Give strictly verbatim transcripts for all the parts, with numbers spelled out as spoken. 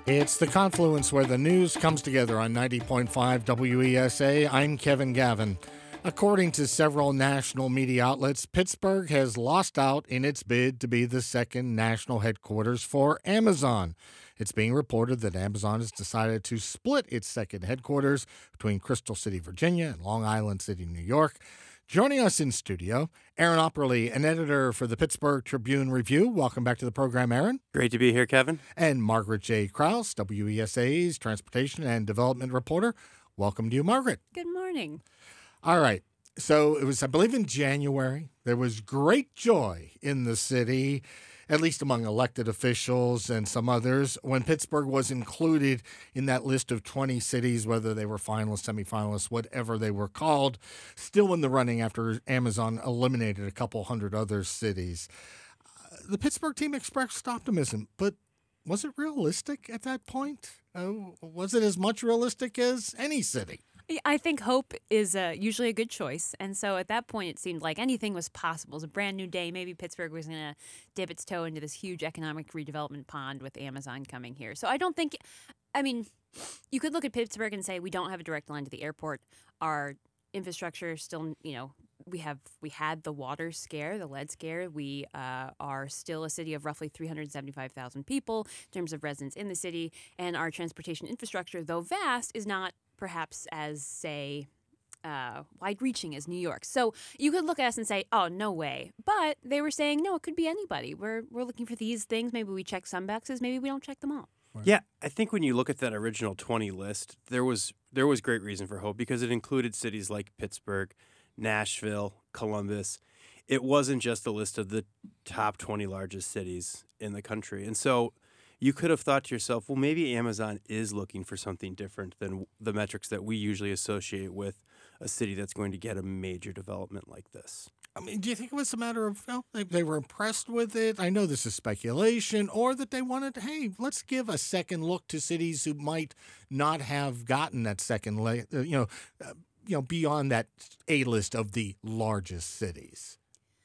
It's the confluence where the news comes together on ninety point five W E S A. I'm Kevin Gavin. According to several national media outlets, Pittsburgh has lost out in its bid to be the second national headquarters for Amazon. It's being reported that Amazon has decided to split its second headquarters between Crystal City, Virginia, and Long Island City, New York. Joining us in studio, Aaron Opperly, an editor for the Pittsburgh Tribune Review. Welcome back to the program, Aaron. Great to be here, Kevin. And Margaret J. Krause, W E S A's transportation and development reporter. Welcome to you, Margaret. Good morning. All right. So it was, I believe, in January. There was great joy in the city, at least among elected officials and some others, when Pittsburgh was included in that list of twenty cities, whether they were finalists, semifinalists, whatever they were called, still in the running after Amazon eliminated a couple hundred other cities. Uh, the Pittsburgh team expressed optimism, but was it realistic at that point? Uh, was it as much realistic as any city? I think hope is uh, usually a good choice. And so at that point, it seemed like anything was possible. It was a brand new day. Maybe Pittsburgh was going to dip its toe into this huge economic redevelopment pond with Amazon coming here. So I don't think, I mean, you could look at Pittsburgh and say we don't have a direct line to the airport. Our infrastructure still, you know, we have we had the water scare, the lead scare. We uh, are still a city of roughly three hundred seventy-five thousand people in terms of residents in the city. And our transportation infrastructure, though vast, is not perhaps as, say, uh, wide-reaching as New York. So you could look at us and say, oh, no way. But they were saying, no, it could be anybody. We're we're looking for these things. Maybe we check some boxes. Maybe we don't check them all. Right. Yeah, I think when you look at that original twenty list, there was there was great reason for hope because it included cities like Pittsburgh, Nashville, Columbus. It wasn't just a list of the top twenty largest cities in the country. And so you could have thought to yourself, well, maybe Amazon is looking for something different than the metrics that we usually associate with a city that's going to get a major development like this. I mean, do you think it was a matter of, well, they, they were impressed with it? I know this is speculation, or that they wanted, hey, let's give a second look to cities who might not have gotten that second, la- uh, you know, uh, you know, beyond that A list of the largest cities.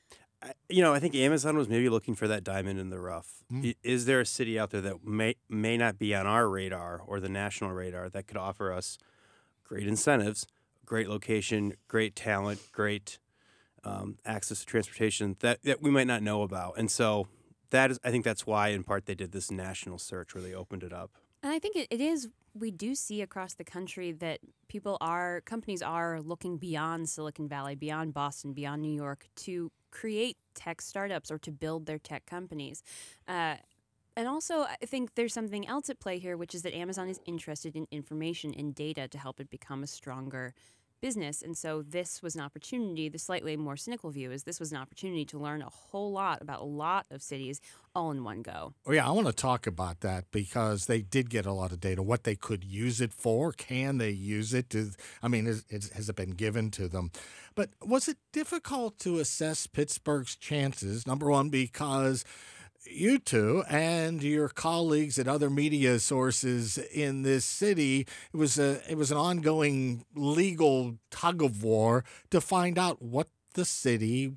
I, you know, I think Amazon was maybe looking for that diamond in the rough. Mm. Is there a city out there that may may not be on our radar or the national radar that could offer us great incentives, great location, great talent, great um, access to transportation that, that we might not know about? And so that is, I think that's why, in part, they did this national search where they opened it up. And I think it, it is, we do see across the country that people are, companies are looking beyond Silicon Valley, beyond Boston, beyond New York to create tech startups or to build their tech companies. Uh, and also, I think there's something else at play here, which is that Amazon is interested in information and data to help it become a stronger business. And so this was an opportunity, the slightly more cynical view is this was an opportunity to learn a whole lot about a lot of cities all in one go. Oh, yeah, I want to talk about that because they did get a lot of data, what they could use it for. Can they use it? To, I mean, is, is, has it been given to them? But was it difficult to assess Pittsburgh's chances? Number one, because you two and your colleagues at other media sources in this city, it was a it was an ongoing legal tug of war to find out what the city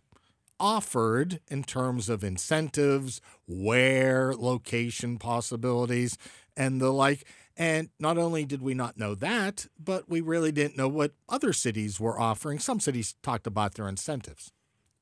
offered in terms of incentives, where, location possibilities, and the like. And not only did we not know that, but we really didn't know what other cities were offering. Some cities talked about their incentives.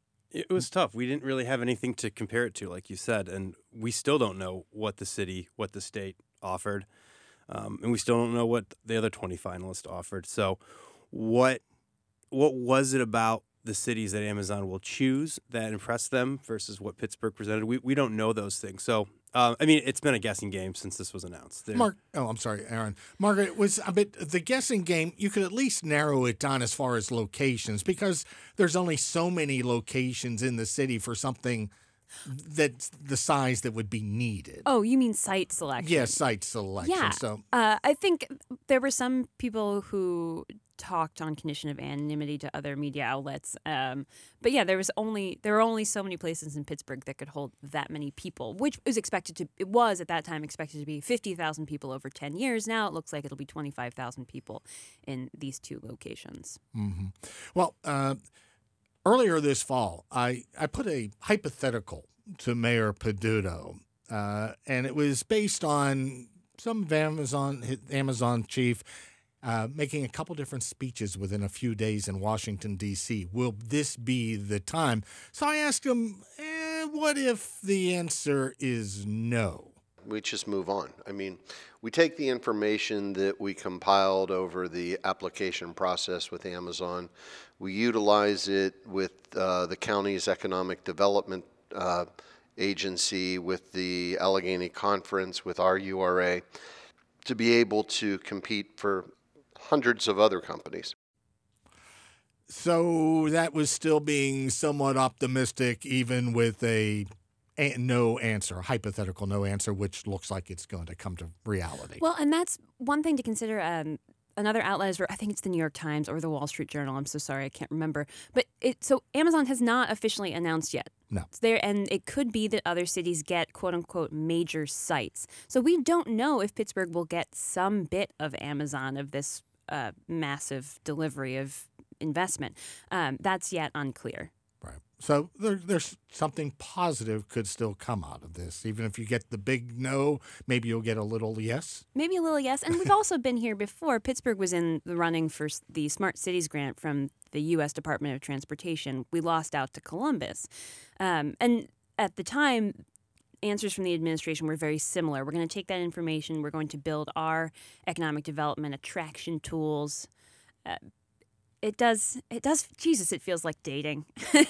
It was tough. We didn't really have anything to compare it to, like you said, and we still don't know what the city, what the state offered, um, and we still don't know what the other twenty finalists offered. So what what was it about the cities that Amazon will choose that impressed them versus what Pittsburgh presented? We we don't know those things. So, uh, I mean, it's been a guessing game since this was announced. There. Mark, oh, I'm sorry, Aaron. Margaret, was a bit the guessing game. You could at least narrow it down as far as locations because there's only so many locations in the city for something that's the size that would be needed. Oh, you mean site selection? Yeah, site selection. Yeah. So uh, I think there were some people who talked on condition of anonymity to other media outlets. Um, but yeah, there was only there were only so many places in Pittsburgh that could hold that many people, which was expected to it was at that time expected to be fifty thousand people over ten years. Now it looks like it'll be twenty-five thousand people in these two locations. Mm-hmm. Well, uh, earlier this fall, I, I put a hypothetical to Mayor Peduto, uh, and it was based on some of Amazon Amazon chief uh, making a couple different speeches within a few days in Washington, D C. Will this be the time? So I asked him, eh, what if the answer is no? We just move on. I mean, we take the information that we compiled over the application process with Amazon. We utilize it with uh, the county's economic development uh, agency, with the Allegheny Conference, with our U R A, to be able to compete for hundreds of other companies. So that was still being somewhat optimistic, even with a a no answer, a hypothetical no answer, which looks like it's going to come to reality. Well, and that's one thing to consider. Um, another outlet is, I think it's the New York Times or the Wall Street Journal. I'm so sorry, I can't remember. But it, so Amazon has not officially announced yet. No. It's there, and it could be that other cities get quote unquote major sites. So we don't know if Pittsburgh will get some bit of Amazon, of this uh, massive delivery of investment. Um, that's yet unclear. Right. So there, there's something positive could still come out of this. Even if you get the big no, maybe you'll get a little yes. Maybe a little yes. And we've also been here before. Pittsburgh was in the running for s- the Smart Cities grant from the U S Department of Transportation. We lost out to Columbus. Um, and at the time, answers from the administration were very similar. We're going to take that information. We're going to build our economic development attraction tools. Uh, It does. It does. Jesus, it feels like dating.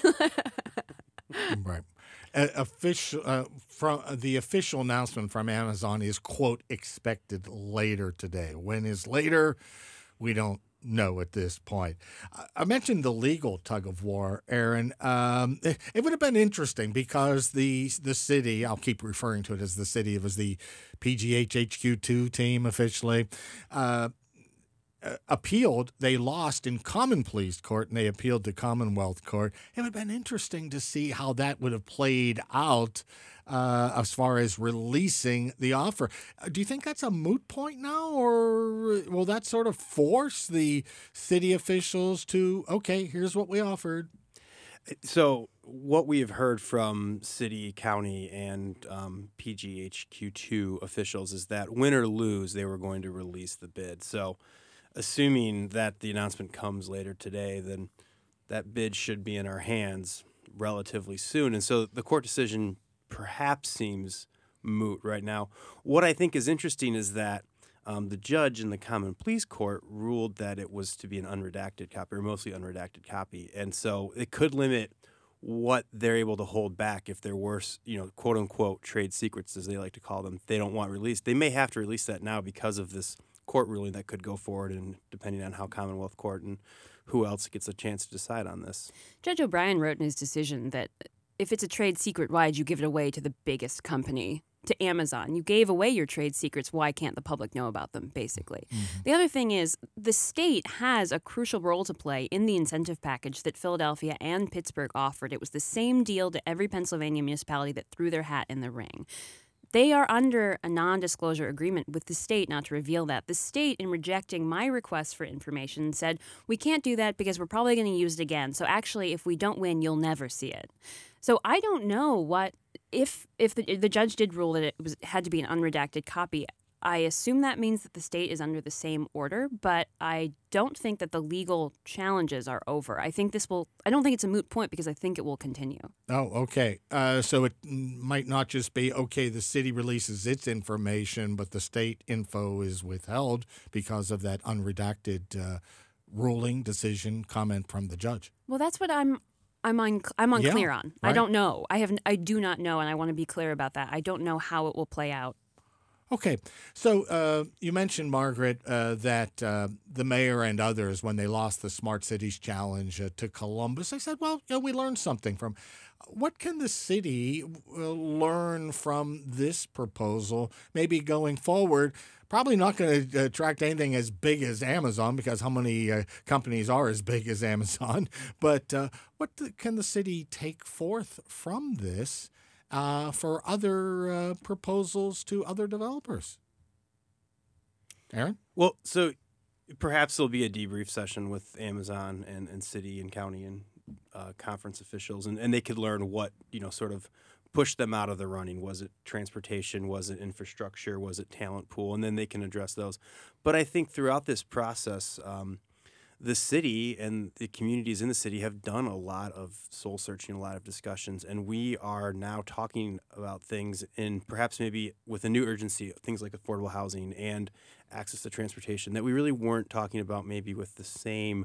Right. Uh, official uh, from uh, the official announcement from Amazon is, quote, expected later today. When is later? We don't know at this point. I, I mentioned the legal tug of war, Aaron. Um, it, it would have been interesting because the the city, I'll keep referring to it as the city, it was the P G H H Q two team officially. Uh, Uh, appealed. They lost in Common Pleas Court, and they appealed to Commonwealth Court. It would have been interesting to see how that would have played out uh, as far as releasing the offer. Uh, do you think that's a moot point now, or will that sort of force the city officials to, okay, here's what we offered? So what we have heard from city, county, and um, P G H Q two officials is that win or lose, they were going to release the bid. So assuming that the announcement comes later today, then that bid should be in our hands relatively soon. And so the court decision perhaps seems moot right now. What I think is interesting is that um, the judge in the Common Pleas Court ruled that it was to be an unredacted copy, or mostly unredacted copy. And so it could limit what they're able to hold back if there were, you know, quote unquote trade secrets, as they like to call them, they don't want released. They may have to release that now because of this court ruling that could go forward, and depending on how Commonwealth Court and who else gets a chance to decide on this. Judge O'Brien wrote in his decision that if it's a trade secret, why did you give it away to the biggest company, to Amazon? You gave away your trade secrets. Why can't the public know about them, basically? Mm-hmm. The other thing is the state has a crucial role to play in the incentive package that Philadelphia and Pittsburgh offered. It was the same deal to every Pennsylvania municipality that threw their hat in the ring. They are under a non-disclosure agreement with the state not to reveal that. The state, in rejecting my request for information, said, we can't do that because we're probably going to use it again. So actually, if we don't win, you'll never see it. So I don't know what, if if the, the judge did rule that it was had to be an unredacted copy, I assume that means that the state is under the same order, but I don't think that the legal challenges are over. I think this will, I don't think it's a moot point because I think it will continue. Oh, okay. Uh, so it might not just be, okay, the city releases its information, but the state info is withheld because of that unredacted uh, ruling, decision, comment from the judge. Well, that's what I'm I'm un- I'm unclear Yeah, on. right. I don't know. I have I do not know, and I want to be clear about that. I don't know how it will play out. Okay, so uh, you mentioned, Margaret, uh, that uh, the mayor and others, when they lost the Smart Cities Challenge uh, to Columbus, they said, well, you know, we learned something from. What can the city uh, learn from this proposal, maybe going forward? Probably not going to attract anything as big as Amazon, because how many uh, companies are as big as Amazon? But uh, what the, can the city take forth from this Uh, for other uh, proposals to other developers? Aaron? Well, so perhaps there'll be a debrief session with Amazon and, and city and county and uh, conference officials, and, and they could learn what, you know, sort of pushed them out of the running? Was it transportation? Was it infrastructure? Was it talent pool? And then they can address those. But I think throughout this process, um, the city and the communities in the city have done a lot of soul searching, a lot of discussions, and we are now talking about things in perhaps maybe with a new urgency, things like affordable housing and access to transportation that we really weren't talking about maybe with the same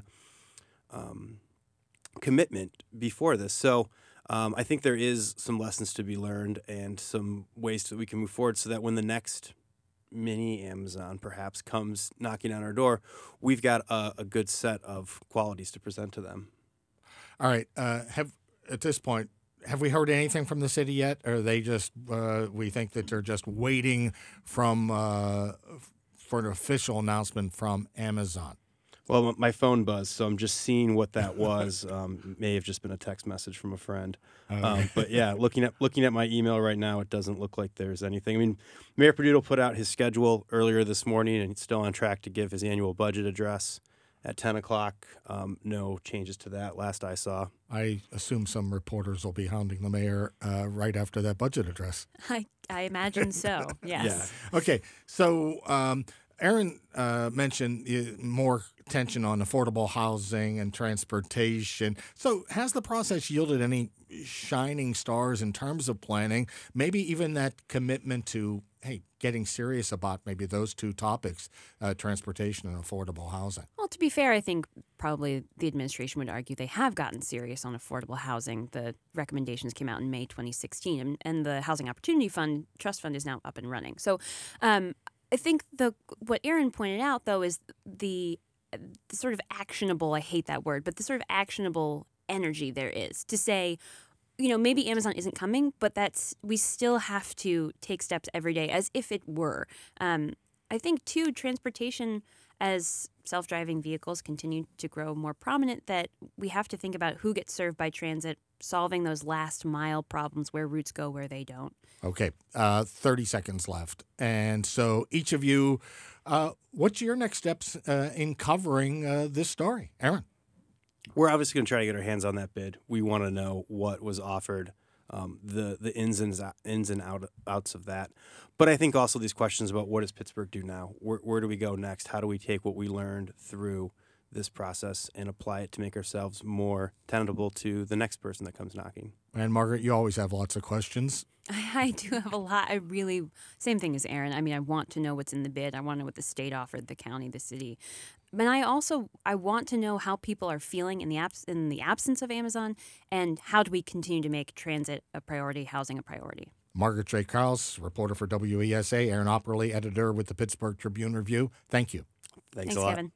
um, commitment before this. So um, I think there is some lessons to be learned and some ways that we can move forward so that when the next mini Amazon perhaps comes knocking on our door, we've got a, a good set of qualities to present to them. All right. Uh, have at this point, have we heard anything from the city yet? Or are they just, uh, we think that they're just waiting from uh, for an official announcement from Amazon? Well, my phone buzzed, so I'm just seeing what that was. Um, may have just been a text message from a friend. Okay. Um, but yeah, looking at looking at my email right now, it doesn't look like there's anything. I mean, Mayor Peduto put out his schedule earlier this morning, and he's still on track to give his annual budget address at ten o'clock. Um, no changes to that, last I saw. I assume some reporters will be hounding the mayor uh, right after that budget address. I, I imagine so, yes. Yeah. Okay, so um, Aaron uh, mentioned uh, more tension on affordable housing and transportation. So has the process yielded any shining stars in terms of planning, maybe even that commitment to, hey, getting serious about maybe those two topics, uh, transportation and affordable housing? Well, to be fair, I think probably the administration would argue they have gotten serious on affordable housing. The recommendations came out in May twenty sixteen, and, and the Housing Opportunity Fund, Trust Fund, is now up and running. So um, I think the what Aaron pointed out, though, is the the sort of actionable, I hate that word, but the sort of actionable energy there is to say, you know, maybe Amazon isn't coming, but that's we still have to take steps every day as if it were. Um, I think, too, transportation as self-driving vehicles continue to grow more prominent, that we have to think about who gets served by transit, solving those last mile problems where routes go where they don't. Okay, uh, thirty seconds left. And so each of you, uh, what's your next steps uh, in covering uh, this story? Aaron? We're obviously going to try to get our hands on that bid. We want to know what was offered, um, the the ins and ins and out, outs of that. But I think also these questions about what does Pittsburgh do now? Where, where do we go next? How do we take what we learned through this process and apply it to make ourselves more tenable to the next person that comes knocking? And Margaret, you always have lots of questions. I, I do have a lot. I really, same thing as Aaron. I mean, I want to know what's in the bid. I want to know what the state offered, the county, the city. But I also, I want to know how people are feeling in the abs- in the absence of Amazon, and how do we continue to make transit a priority, housing a priority. Margaret J. Krause, reporter for W E S A, Aaron Opperly, editor with the Pittsburgh Tribune Review. Thank you. Thanks, Thanks a lot. Kevin.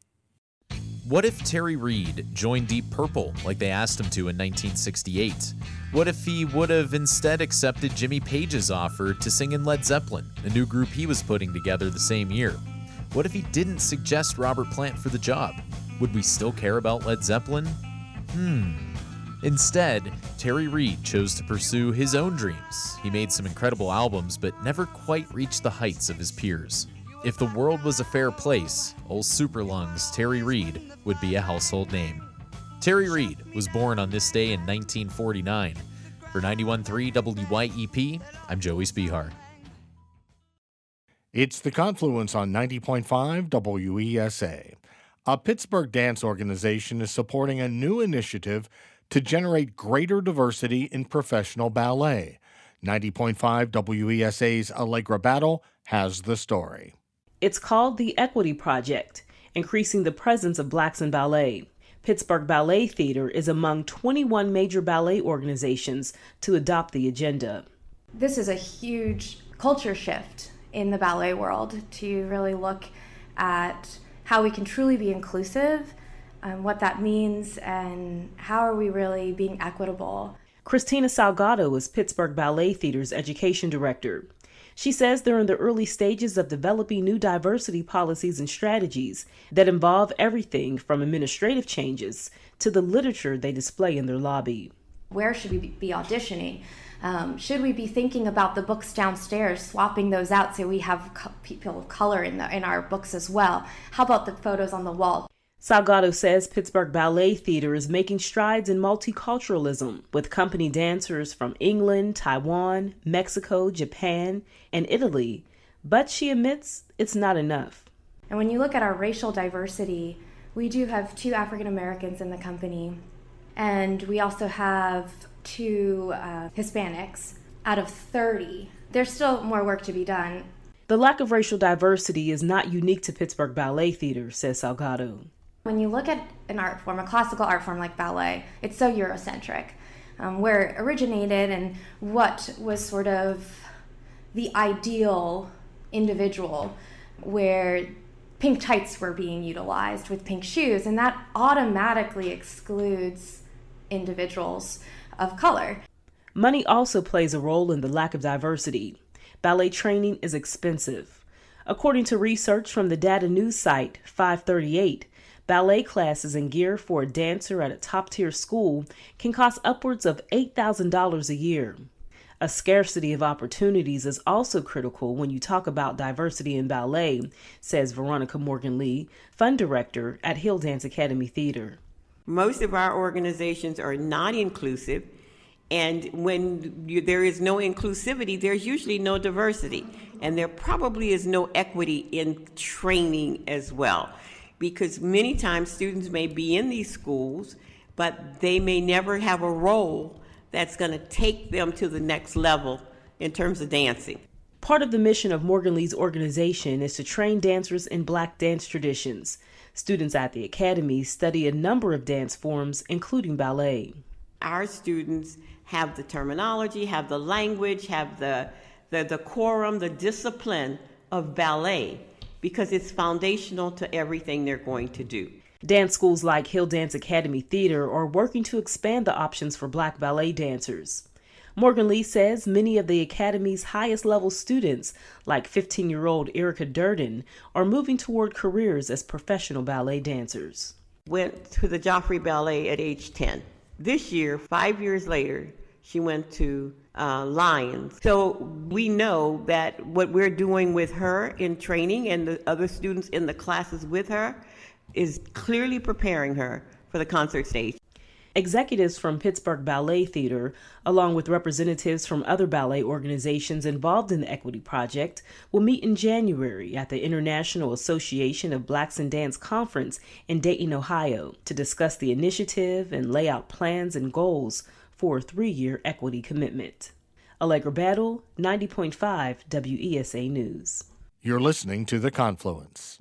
What if Terry Reid joined Deep Purple like they asked him to in nineteen sixty-eight? What if he would have instead accepted Jimmy Page's offer to sing in Led Zeppelin, a new group he was putting together the same year? What if he didn't suggest Robert Plant for the job? Would we still care about Led Zeppelin? Hmm. Instead, Terry Reid chose to pursue his own dreams. He made some incredible albums, but never quite reached the heights of his peers. If the world was a fair place, old Superlungs Terry Reid would be a household name. Terry Reid was born on this day in nineteen forty-nine. For ninety-one point three W Y E P, I'm Joey Spihar. It's The Confluence on ninety point five W E S A. A Pittsburgh dance organization is supporting a new initiative to generate greater diversity in professional ballet. ninety point five W E S A's Allegra Battle has the story. It's called the Equity Project, increasing the presence of blacks in ballet. Pittsburgh Ballet Theater is among twenty-one major ballet organizations to adopt the agenda. This is a huge culture shift in the ballet world to really look at how we can truly be inclusive, um, what that means, and how are we really being equitable. Christina Salgado is Pittsburgh Ballet Theater's education director. She says they're in the early stages of developing new diversity policies and strategies that involve everything from administrative changes to the literature they display in their lobby. Where should we be auditioning? Um, should we be thinking about the books downstairs, swapping those out so we have co- people of color in, the, in our books as well? How about the photos on the wall? Salgado says Pittsburgh Ballet Theater is making strides in multiculturalism, with company dancers from England, Taiwan, Mexico, Japan, and Italy. But she admits it's not enough. And when you look at our racial diversity, we do have two African Americans in the company, and we also have two uh, Hispanics out of thirty. There's still more work to be done. The lack of racial diversity is not unique to Pittsburgh Ballet Theater, says Salgado. When you look at an art form, a classical art form like ballet, it's so Eurocentric. Um, where it originated and what was sort of the ideal individual, where pink tights were being utilized with pink shoes, and that automatically excludes individuals of color. Money also plays a role in the lack of diversity. Ballet training is expensive. According to research from the data news site five thirty-eight, ballet classes and gear for a dancer at a top-tier school can cost upwards of eight thousand dollars a year. A scarcity of opportunities is also critical when you talk about diversity in ballet, says Veronica Morgan-Lee, fund director at Hill Dance Academy Theater. Most of our organizations are not inclusive, and when you, there is no inclusivity, there's usually no diversity, and there probably is no equity in training as well, because many times students may be in these schools, but they may never have a role that's going to take them to the next level in terms of dancing. Part of the mission of Morgan Lee's organization is to train dancers in Black dance traditions. Students at the Academy study a number of dance forms, including ballet. Our students have the terminology, have the language, have the, the decorum, the discipline of ballet, because it's foundational to everything they're going to do. Dance schools like Hill Dance Academy Theater are working to expand the options for Black ballet dancers. Morgan Lee says many of the Academy's highest level students, like fifteen-year-old Erica Durden, are moving toward careers as professional ballet dancers. Went to the Joffrey Ballet at age ten. This year, five years later, she went to uh, Lions. So we know that what we're doing with her in training and the other students in the classes with her is clearly preparing her for the concert stage. Executives from Pittsburgh Ballet Theater, along with representatives from other ballet organizations involved in the Equity Project, will meet in January at the International Association of Blacks in Dance Conference in Dayton, Ohio, to discuss the initiative and lay out plans and goals for a three-year equity commitment. Allegra Battle, ninety point five W E S A News. You're listening to The Confluence.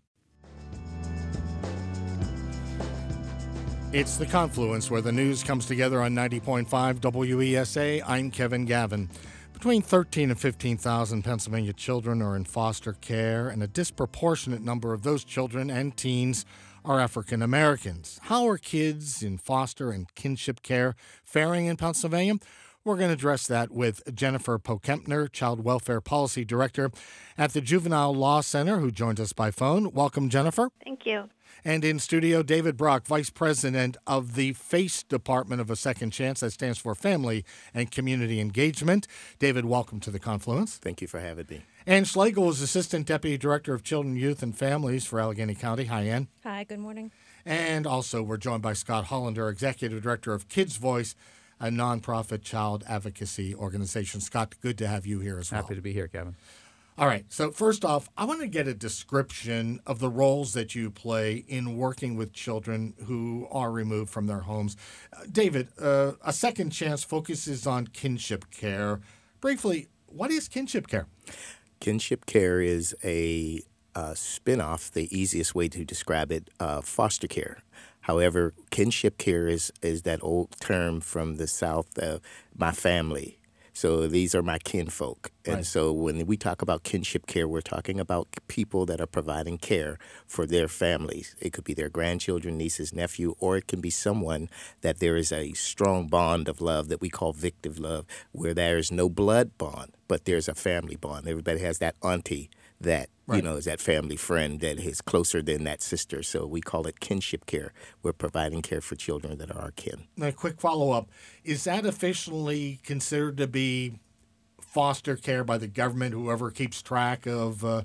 It's The Confluence, where the news comes together on ninety point five W E S A. I'm Kevin Gavin. Between thirteen and fifteen thousand Pennsylvania children are in foster care, and a disproportionate number of those children and teens are African Americans. How are kids in foster and kinship care faring in Pennsylvania? We're going to address that with Jennifer Pokempner, Child Welfare Policy Director at the Juvenile Law Center, who joins us by phone. Welcome, Jennifer. Thank you. And in studio, David Brock, Vice President of the FACE Department of A Second Chance, that stands for Family and Community Engagement. David, welcome to The Confluence. Thank you for having me. Ann Schlegel is Assistant Deputy Director of Children, Youth, and Families for Allegheny County. Hi, Ann. Hi, good morning. And also, we're joined by Scott Hollander, Executive Director of Kids Voice, a nonprofit child advocacy organization. Scott, good to have you here as well. Happy to be here, Kevin. All right. So first off, I want to get a description of the roles that you play in working with children who are removed from their homes. Uh, David, uh, A Second Chance focuses on kinship care. Briefly, what is kinship care? Kinship care is a uh, spin-off, the easiest way to describe it, uh, foster care. However, kinship care is, is that old term from the South, uh, my family. So these are my kinfolk. And right. So when we talk about kinship care, we're talking about people that are providing care for their families. It could be their grandchildren, nieces, nephew, or it can be someone that there is a strong bond of love that we call victim love, where there is no blood bond, but there's a family bond. Everybody has that auntie that, right. you know, is that family friend that is closer than that sister. So we call it kinship care. We're providing care for children that are our kin. A quick follow-up. Is that officially considered to be foster care by the government, whoever keeps track of uh,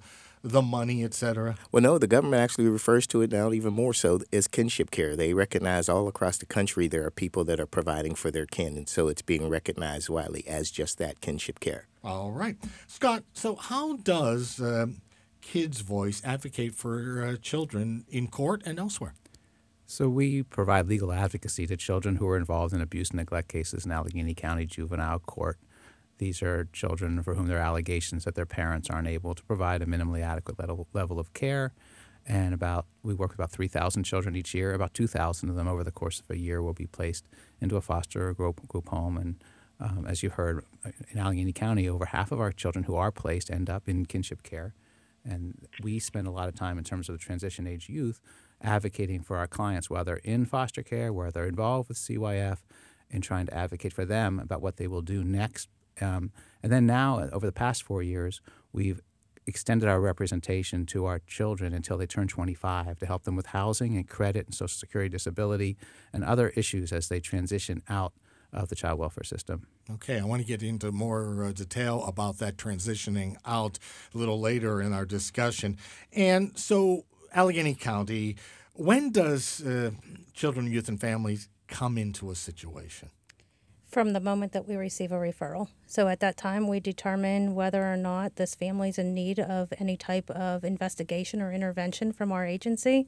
the money, et cetera? Well, no, the government actually refers to it now even more so as kinship care. They recognize all across the country there are people that are providing for their kin, and so it's being recognized widely as just that, kinship care. All right. Scott, so how does uh, Kids Voice advocate for uh, children in court and elsewhere? So we provide legal advocacy to children who are involved in abuse and neglect cases in Allegheny County Juvenile Court. These are children for whom there are allegations that their parents aren't able to provide a minimally adequate level, level of care. And about we work with about three thousand children each year. About two thousand of them over the course of a year will be placed into a foster group, group home. And um, as you heard, in Allegheny County, over half of our children who are placed end up in kinship care. And we spend a lot of time in terms of the transition age youth advocating for our clients, whether in foster care, whether they're involved with C Y F, and trying to advocate for them about what they will do next. Um, and then now, over the past four years, we've extended our representation to our children until they turn twenty-five to help them with housing and credit and Social Security disability and other issues as they transition out of the child welfare system. Okay, I want to get into more uh, detail about that transitioning out a little later in our discussion. And so, Allegheny County, when does uh, children, youth, and families come into a situation? From the moment that we receive a referral. So at that time, we determine whether or not this family's in need of any type of investigation or intervention from our agency.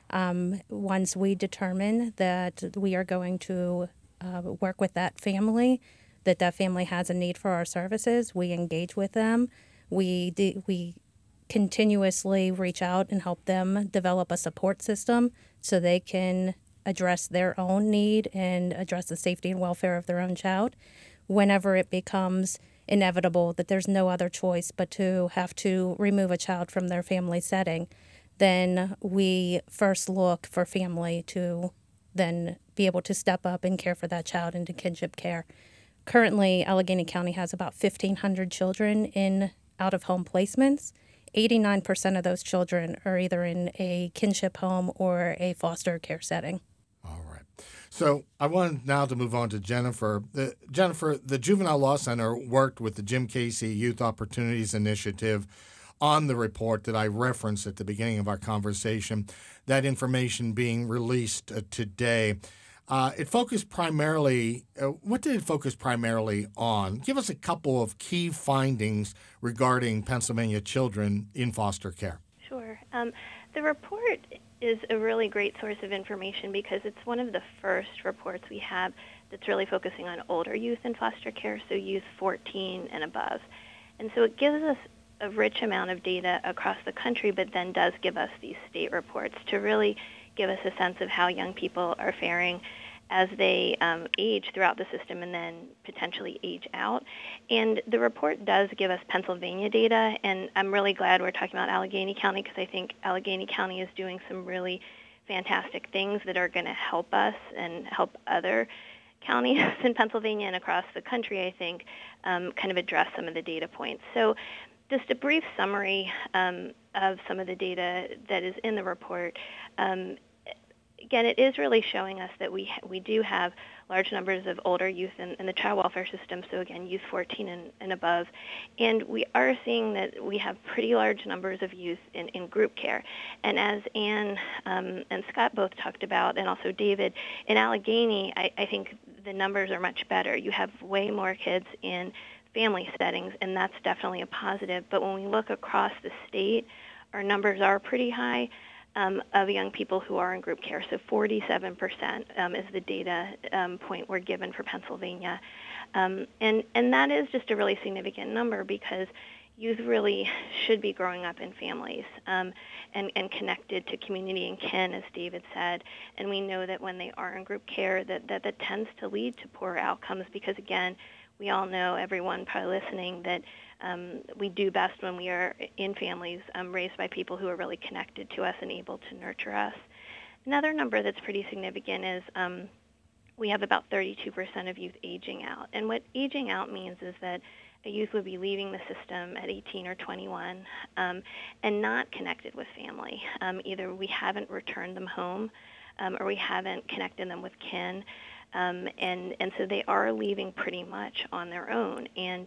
Um, once we determine that we are going to uh, work with that family, that that family has a need for our services, we engage with them. We de- we continuously reach out and help them develop a support system so they can address their own need and address the safety and welfare of their own child. Whenever it becomes inevitable that there's no other choice but to have to remove a child from their family setting, then we first look for family to then be able to step up and care for that child into kinship care. Currently, Allegheny County has about fifteen hundred children in out-of-home placements. eighty-nine percent of those children are either in a kinship home or a foster care setting. All right. So I want now to move on to Jennifer. The, Jennifer, the Juvenile Law Center worked with the Jim Casey Youth Opportunities Initiative on the report that I referenced at the beginning of our conversation, that information being released uh, today. Uh, it focused primarily, uh, what did it focus primarily on? Give us a couple of key findings regarding Pennsylvania children in foster care. Sure. Um, the report is a really great source of information because it's one of the first reports we have that's really focusing on older youth in foster care, so youth fourteen and above. And so it gives us a rich amount of data across the country, but then does give us these state reports to really give us a sense of how young people are faring as they um, age throughout the system and then potentially age out. And the report does give us Pennsylvania data, and I'm really glad we're talking about Allegheny County because I think Allegheny County is doing some really fantastic things that are going to help us and help other counties in Pennsylvania and across the country, I think, um, kind of address some of the data points. So just a brief summary um, of some of the data that is in the report. Um, Again, it is really showing us that we ha- we do have large numbers of older youth in, in the child welfare system, so again, youth fourteen and, and above. And we are seeing that we have pretty large numbers of youth in, in group care. And as Ann um, and Scott both talked about, and also David, in Allegheny, I, I think the numbers are much better. You have way more kids in family settings, and that's definitely a positive. But when we look across the state, our numbers are pretty high. Um, of young people who are in group care. So forty-seven percent um, is the data um, point we're given for Pennsylvania. Um, and, and that is just a really significant number because youth really should be growing up in families um, and, and connected to community and kin, as David said. And we know that when they are in group care, that, that, that tends to lead to poor outcomes because, again, we all know, everyone probably listening, that um, we do best when we are in families um, raised by people who are really connected to us and able to nurture us. Another number that's pretty significant is um, we have about thirty-two percent of youth aging out. And what aging out means is that a youth would be leaving the system at eighteen or twenty-one um, and not connected with family. Um, either we haven't returned them home um, or we haven't connected them with kin. Um, and, and so they are leaving pretty much on their own. And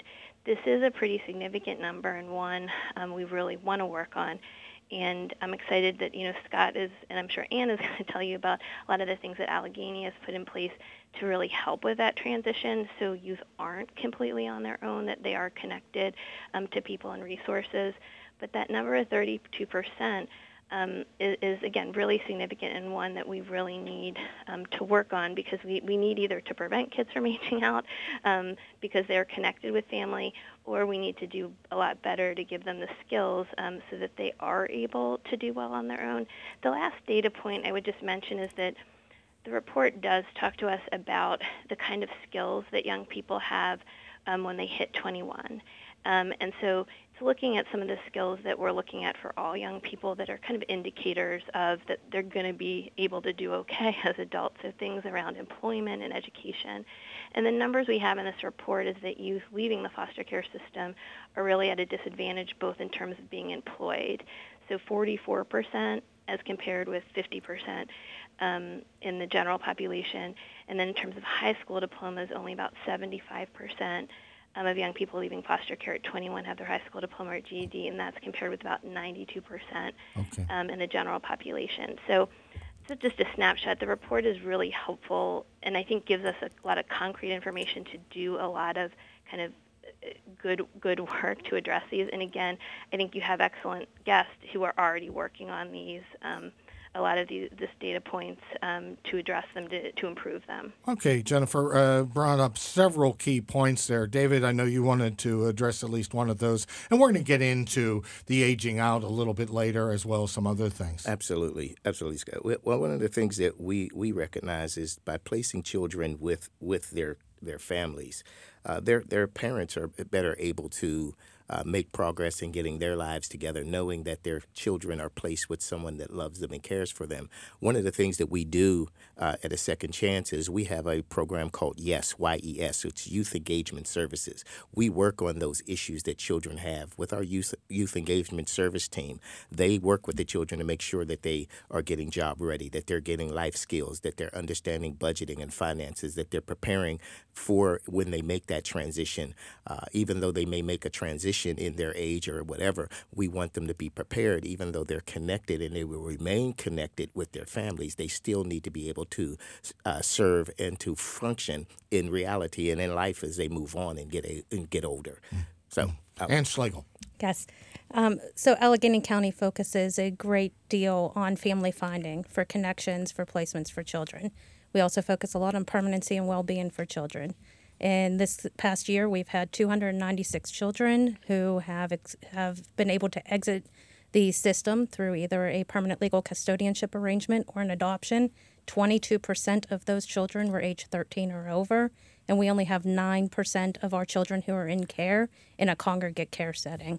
this is a pretty significant number and one um, we really want to work on. And I'm excited that, you know, Scott is, and I'm sure Ann is going to tell you about a lot of the things that Allegheny has put in place to really help with that transition so youth aren't completely on their own, that they are connected um, to people and resources. But that number of thirty-two percent um, is, is, again, really significant and one that we really need um, to work on because we, we need either to prevent kids from aging out um, because they're connected with family, or we need to do a lot better to give them the skills um, so that they are able to do well on their own. The last data point I would just mention is that the report does talk to us about the kind of skills that young people have um, when they hit twenty-one. Um, and so it's looking at some of the skills that we're looking at for all young people that are kind of indicators of that they're going to be able to do okay as adults, so things around employment and education. And the numbers we have in this report is that youth leaving the foster care system are really at a disadvantage both in terms of being employed. So forty-four percent as compared with fifty percent um, in the general population. And then in terms of high school diplomas, only about seventy-five percent um, of young people leaving foster care at twenty-one have their high school diploma or G E D, and that's compared with about ninety-two percent Okay. um, in the general population. So So just a snapshot. The report is really helpful and I think gives us a lot of concrete information to do a lot of kind of good good work to address these. And again, I think you have excellent guests who are already working on these, um, a lot of these this data points um, to address them, to, to improve them. Okay, Jennifer uh, brought up several key points there. David, I know you wanted to address at least one of those, and we're going to get into the aging out a little bit later as well as some other things. Absolutely, absolutely, Scott. Well, one of the things that we, we recognize is by placing children with with their their families, uh, their their parents are better able to uh, make progress in getting their lives together, knowing that their children are placed with someone that loves them and cares for them. One of the things that we do uh, at A Second Chance is we have a program called YES, Y E S, it's Youth Engagement Services. We work on those issues that children have with our youth, youth engagement service team. They work with the children to make sure that they are getting job ready, that they're getting life skills, that they're understanding budgeting and finances, that they're preparing for when they make that transition. Uh, even though they may make a transition in their age or whatever, we want them to be prepared. Even though they're connected and they will remain connected with their families, they still need to be able to uh, serve and to function in reality and in life as they move on and get a, and get older. So, uh, Ann Schlegel. Yes. Um, so Allegheny County focuses a great deal on family finding for connections, for placements for children. We also focus a lot on permanency and well-being for children. And this past year, we've had two hundred ninety-six children who have ex- have been able to exit the system through either a permanent legal custodianship arrangement or an adoption. twenty-two percent of those children were age thirteen or over, and we only have nine percent of our children who are in care in a congregate care setting.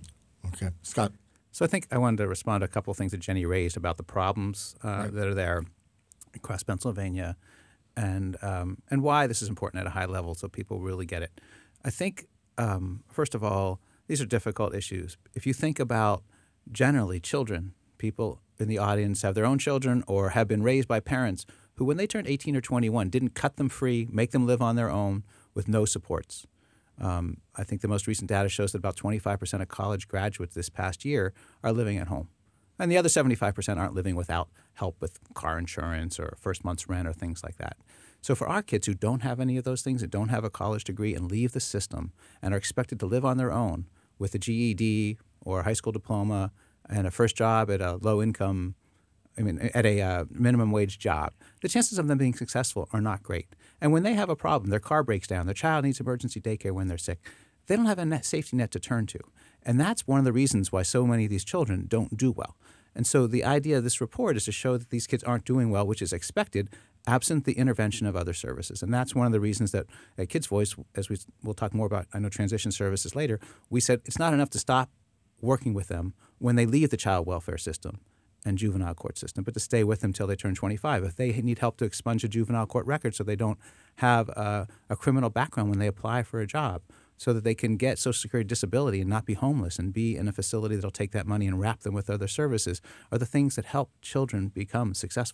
Okay. Scott. So I think I wanted to respond to a couple of things that Jenny raised about the problems uh, right. that are there across Pennsylvania, and um, and why this is important at a high level so people really get it. I think, um, first of all, these are difficult issues. If you think about generally children, people in the audience have their own children or have been raised by parents who, when they turned eighteen or twenty-one, didn't cut them free, make them live on their own with no supports. Um, I think the most recent data shows that about twenty-five percent of college graduates this past year are living at home. And the other seventy-five percent aren't living without help with car insurance or first month's rent or things like that. So for our kids who don't have any of those things, that don't have a college degree and leave the system and are expected to live on their own with a G E D or a high school diploma and a first job at a low income, I mean, at a uh, minimum wage job, the chances of them being successful are not great. And when they have a problem, their car breaks down, their child needs emergency daycare when they're sick, they don't have a net safety net to turn to. And that's one of the reasons why so many of these children don't do well. And so the idea of this report is to show that these kids aren't doing well, which is expected, absent the intervention of other services. And that's one of the reasons that at Kids Voice, as we, we'll talk more about, I know, transition services later, we said it's not enough to stop working with them when they leave the child welfare system and juvenile court system, but to stay with them until they turn twenty-five. If they need help to expunge a juvenile court record so they don't have a, a criminal background when they apply for a job, so that they can get Social Security disability and not be homeless and be in a facility that'll take that money and wrap them with other services, are the things that help children become successful.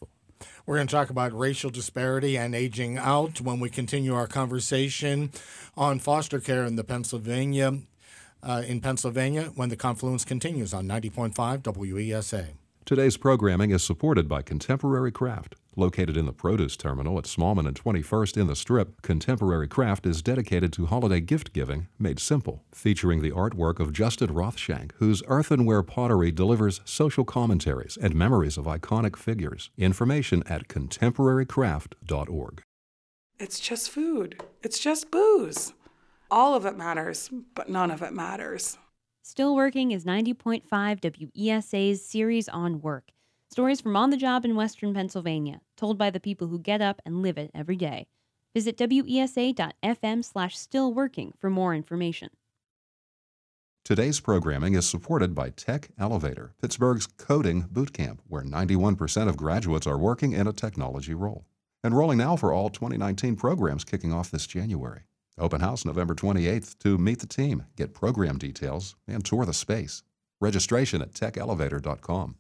We're going to talk about racial disparity and aging out when we continue our conversation on foster care in the Pennsylvania, uh, in Pennsylvania, when the confluence continues on ninety point five W E S A. Today's programming is supported by Contemporary Craft. Located in the produce terminal at Smallman and twenty-first in the Strip, Contemporary Craft is dedicated to holiday gift-giving made simple, featuring the artwork of Justin Rothshank, whose earthenware pottery delivers social commentaries and memories of iconic figures. Information at contemporary craft dot org. It's just food. It's just booze. All of it matters, but none of it matters. Still Working is ninety point five W E S A's series on work. Stories from on the job in Western Pennsylvania, told by the people who get up and live it every day. Visit W E S A dot F M slash still working for more information. Today's programming is supported by Tech Elevator, Pittsburgh's coding boot camp, where ninety-one percent of graduates are working in a technology role. Enrolling now for all twenty nineteen programs kicking off this January. Open house November twenty-eighth to meet the team, get program details, and tour the space. Registration at tech elevator dot com.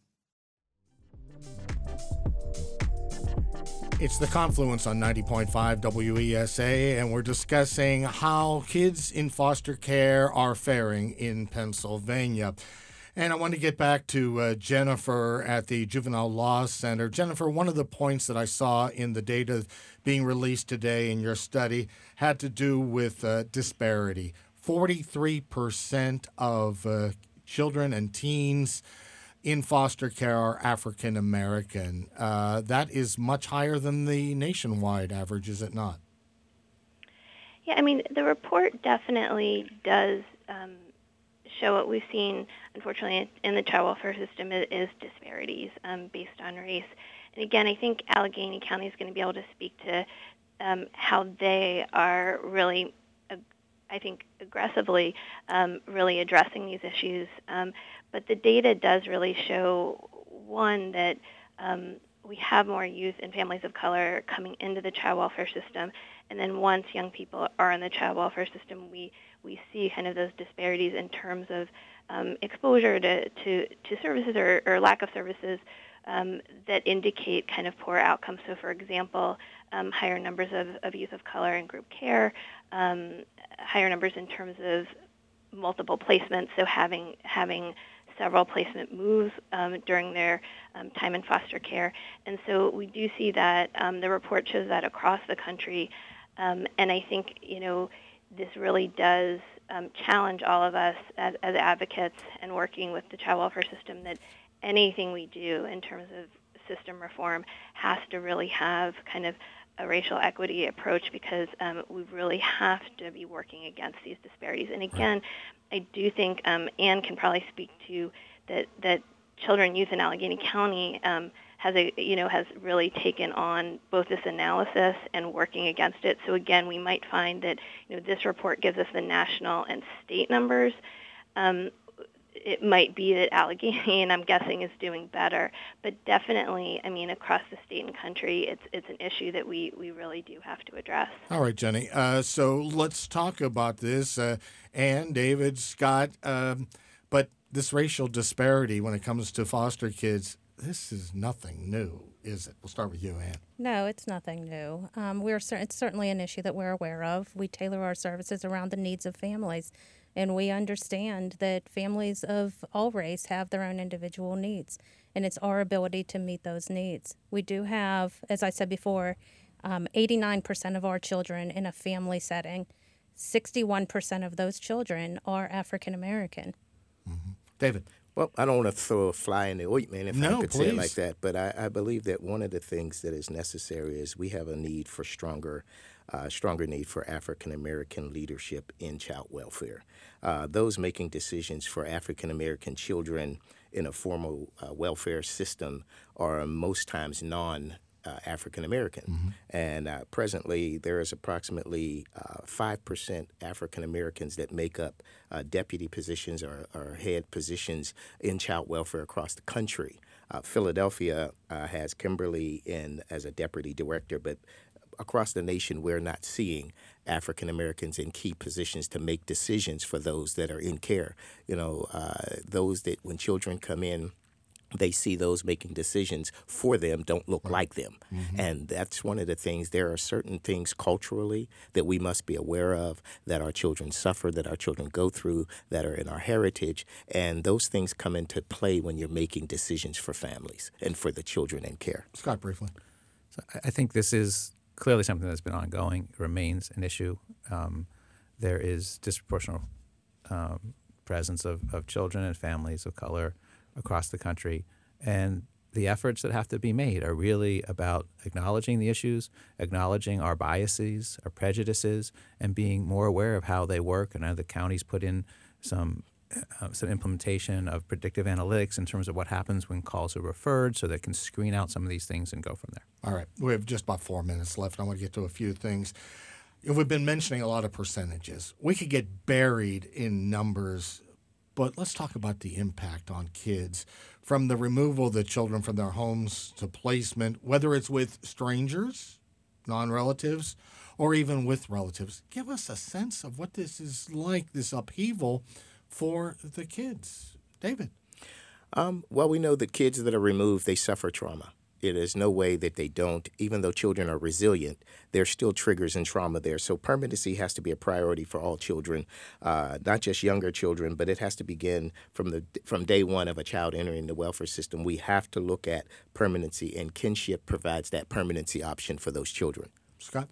It's the Confluence on ninety point five W E S A, and we're discussing how kids in foster care are faring in Pennsylvania. And I want to get back to uh, Jennifer at the Juvenile Law Center. Jennifer, one of the points that I saw in the data being released today in your study had to do with uh, disparity. forty-three percent of uh, children and teens in foster care are African American. Uh, that is much higher than the nationwide average, is it not? Yeah, I mean, the report definitely does um, show what we've seen, unfortunately, in the child welfare system is, is disparities um, based on race. And again, I think Allegheny County is going to be able to speak to um, how they are really, uh, I think, aggressively um, really addressing these issues. Um, But the data does really show, one, that um, we have more youth and families of color coming into the child welfare system. And then once young people are in the child welfare system, we, we see kind of those disparities in terms of um, exposure to, to, to services or, or lack of services um, that indicate kind of poor outcomes. So, for example, um, higher numbers of, of youth of color in group care, um, higher numbers in terms of multiple placements, so having having several placement moves um, during their um, time in foster care. And so we do see that um, the report shows that across the country. Um, and I think, you know, this really does um, challenge all of us as, as advocates and working with the child welfare system that anything we do in terms of system reform has to really have kind of a racial equity approach, because um, we really have to be working against these disparities. And again, I do think um, Ann can probably speak to that that Children Youth in Allegheny County um, has a you know has really taken on both this analysis and working against it. So again, we might find that you know this report gives us the national and state numbers. Um, it might be that Allegheny, and I'm guessing, is doing better. But definitely, I mean, across the state and country, it's it's an issue that we, we really do have to address. All right, Jenny. Uh, so let's talk about this. Uh, Ann, David, Scott, um, but this racial disparity when it comes to foster kids, this is nothing new, is it? We'll start with you, Ann. No, it's nothing new. Um, we're cer- it's certainly an issue that we're aware of. We tailor our services around the needs of families. And we understand that families of all race have their own individual needs, and it's our ability to meet those needs. We do have, as I said before, um, eighty-nine percent of our children in a family setting. sixty-one percent of those children are African American. Mm-hmm. David? Well, I don't want to throw a fly in the ointment, if no, I could please. say it like that, but I, I believe that one of the things that is necessary is we have a need for stronger Uh, stronger need for African American leadership in child welfare. Uh, those making decisions for African American children in a formal uh, welfare system are most times non uh, African American. Mm-hmm. And uh, presently, there is approximately uh, five percent African Americans that make up uh, deputy positions or, or head positions in child welfare across the country. Uh, Philadelphia uh, has Kimberly in as a deputy director, but across the nation, we're not seeing African Americans in key positions to make decisions for those that are in care. You know, uh, those that when children come in they see those making decisions for them don't look like them. Mm-hmm. And that's one of the things. There are certain things culturally that we must be aware of, that our children suffer, that our children go through, that are in our heritage. And those things come into play when you're making decisions for families and for the children in care. Scott, briefly. So I think this is clearly something that's been ongoing, remains an issue. Um, there is disproportionate um, presence of, of children and families of color across the country, and the efforts that have to be made are really about acknowledging the issues, acknowledging our biases, our prejudices, and being more aware of how they work. And I know the county's put in some uh, some implementation of predictive analytics in terms of what happens when calls are referred, so they can screen out some of these things and go from there. All right, we have just about four minutes left. I want to get to a few things. We've been mentioning a lot of percentages. We could get buried in numbers, but let's talk about the impact on kids, from the removal of the children from their homes to placement, whether it's with strangers, non-relatives, or even with relatives. Give us a sense of what this is like, this upheaval for the kids. David. Um, well, we know that kids that are removed, they suffer trauma. It is no way that they don't. Even though children are resilient, there's still triggers and trauma there. So permanency has to be a priority for all children, uh, not just younger children, but it has to begin from the from day one of a child entering the welfare system. We have to look at permanency, and kinship provides that permanency option for those children. Scott?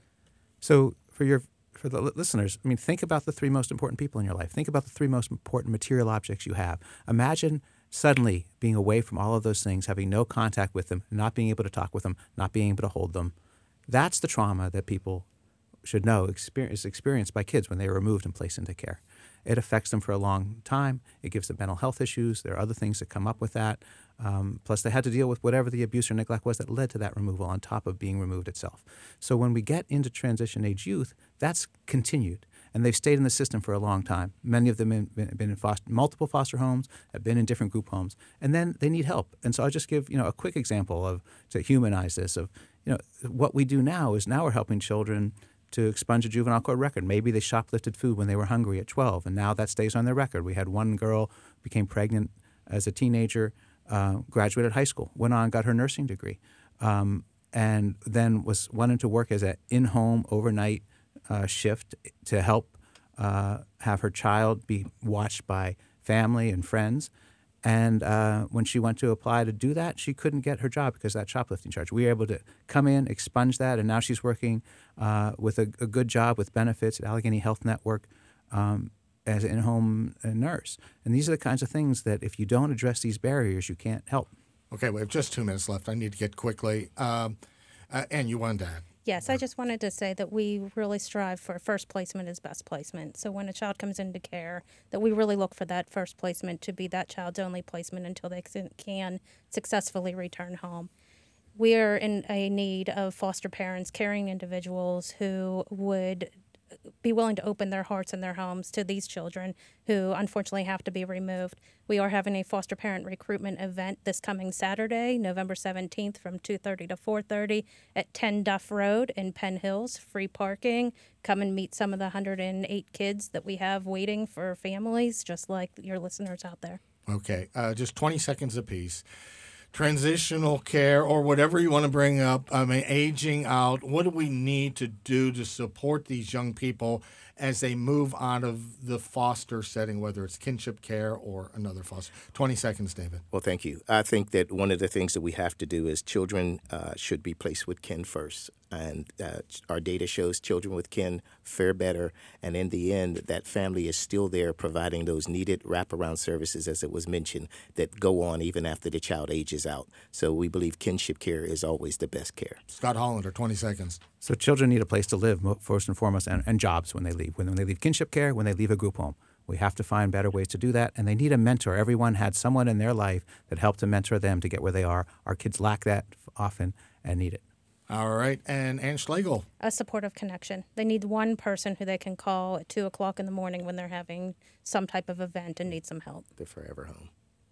So for your for the listeners, I mean, think about the three most important people in your life. Think about the three most important material objects you have. Imagine suddenly being away from all of those things, having no contact with them, not being able to talk with them, not being able to hold them. That's the trauma that people should know experience, is experienced by kids when they are removed and placed into care. It affects them for a long time. It gives them mental health issues. There are other things that come up with that. Um, plus, they had to deal with whatever the abuse or neglect was that led to that removal on top of being removed itself. So when we get into transition age youth, that's continued. And they've stayed in the system for a long time. Many of them have been, been in foster, multiple foster homes, have been in different group homes, and then they need help. And so I'll just give you know a quick example of to humanize this. Of you know what we do now is now we're helping children to expunge a juvenile court record. Maybe they shoplifted food when they were hungry at twelve, and now that stays on their record. We had one girl became pregnant as a teenager, uh, graduated high school, went on, got her nursing degree, um, and then was went into work as an in-home overnight Uh, shift to help uh, have her child be watched by family and friends. And uh, when she went to apply to do that, she couldn't get her job because of that shoplifting charge. We were able to come in, expunge that, and now she's working uh, with a, a good job with benefits at Allegheny Health Network um, as an in-home nurse. And these are the kinds of things that if you don't address these barriers, you can't help. Okay, we have just two minutes left. I need to get quickly. Um, uh, and you wanted to add. Yes, I just wanted to say that we really strive for first placement as best placement. So when a child comes into care, that we really look for that first placement to be that child's only placement until they can successfully return home. We are in a need of foster parents, caring individuals who would be willing to open their hearts and their homes to these children who unfortunately have to be removed. We are having a foster parent recruitment event this coming Saturday, November seventeenth from two thirty to four thirty at ten Duff Road in Penn Hills, free parking. Come and meet some of the one hundred eight kids that we have waiting for families, just like your listeners out there. Okay, uh, just twenty seconds apiece. Transitional care or whatever you want to bring up, I mean, aging out, what do we need to do to support these young people as they move out of the foster setting, whether it's kinship care or another foster? twenty seconds, David. Well, thank you. I think that one of the things that we have to do is children uh, should be placed with kin first. And uh, our data shows children with kin fare better. And in the end, that family is still there providing those needed wraparound services, as it was mentioned, that go on even after the child ages out. So we believe kinship care is always the best care. Scott Hollander, twenty seconds. So children need a place to live, first and foremost, and, and jobs when they leave. When, when they leave kinship care, when they leave a group home. We have to find better ways to do that, and they need a mentor. Everyone had someone in their life that helped to mentor them to get where they are. Our kids lack that often and need it. All right, and Ann Schlegel. A supportive connection. They need one person who they can call at two o'clock in the morning when they're having some type of event and need some help. They're forever home.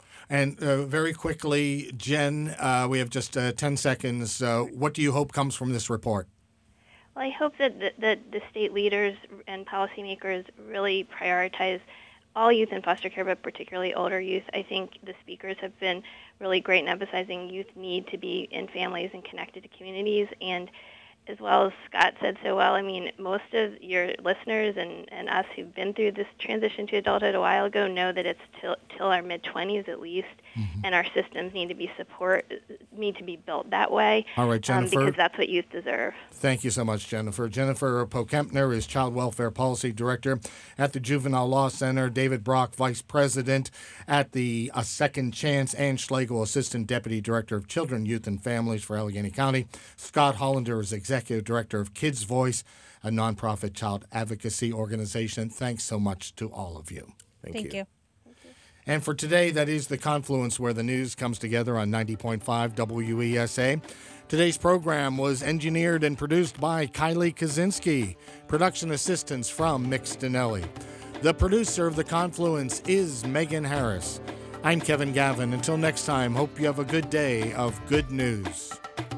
And uh, very quickly, Jen, uh, we have just uh, ten seconds. Uh, what do you hope comes from this report? Well, I hope that the, that the state leaders and policymakers really prioritize all youth in foster care, but particularly older youth. I think the speakers have been really great in emphasizing youth need to be in families and connected to communities. And as well as Scott said so well, I mean, most of your listeners and, and us who've been through this transition to adulthood a while ago know that it's till, till our mid-twenties at least, mm-hmm. and our systems need to be support need to be built that way. All right, Jennifer. Um, because that's what youth deserve. Thank you so much, Jennifer. Jennifer Pokempner is Child Welfare Policy Director at the Juvenile Law Center. David Brock, Vice President at the A Second Chance. Ann Schlegel, Assistant Deputy Director of Children, Youth, and Families for Allegheny County. Scott Hollander is Executive Director of Kids Voice, a nonprofit child advocacy organization. Thanks so much to all of you. Thank, Thank you. you. And for today, that is the confluence where the news comes together on ninety point five W E S A. Today's program was engineered and produced by Kylie Kaczynski. Production assistance from Mick Stinelli. The producer of the confluence is Megan Harris. I'm Kevin Gavin. Until next time, hope you have a good day of good news.